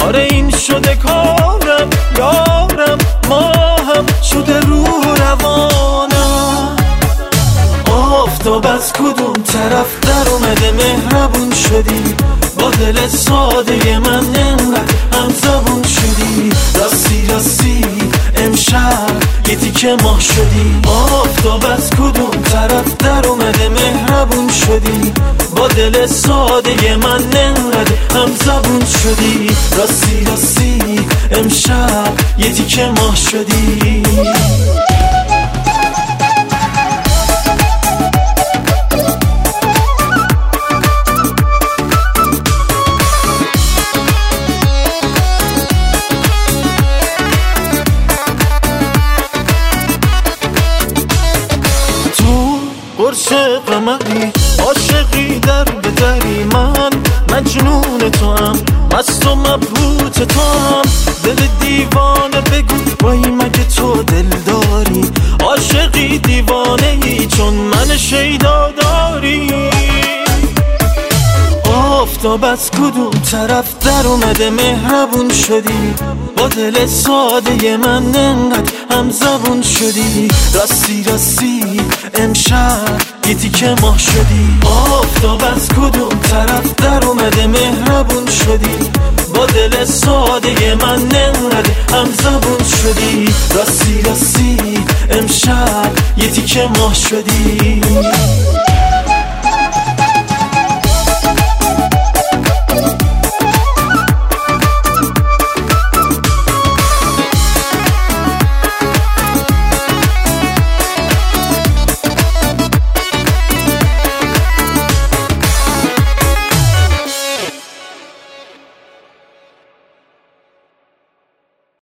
آره این شده کارم، یارم ماهم شده روح و روانم. آفتاب از کدوم طرف در اومده مهربون شدی، با دل ساده من انقدر همزبون شدی. راستی راستی امشب یه تیکه ماه شدی. آفتاب از کدوم طرف در اومده مهربون شدی، با دل ساده من انقدر همزبون شدی. راستی راستی امشب یه تیکه ماه شدی. عاشق منی، عاشقی در به دری، من مجنون تو هم، مست و مبهوت تو هم. دل دیوانه بگو وای مگه تو دل داری، عاشقی دیوانه ای چون من شیدا داری. آفتاب از کدوم طرف در اومده مهربون شدی، با دل ساده من انقدر همزبون شدی. راستی راستی امشب یه تیکه ماه شدی. آفتاب از کدوم طرف در اومده مهربون شدی، با دل ساده من انقدر همزبون شدی. راستی راستی امشب یه تیکه ماه شدی.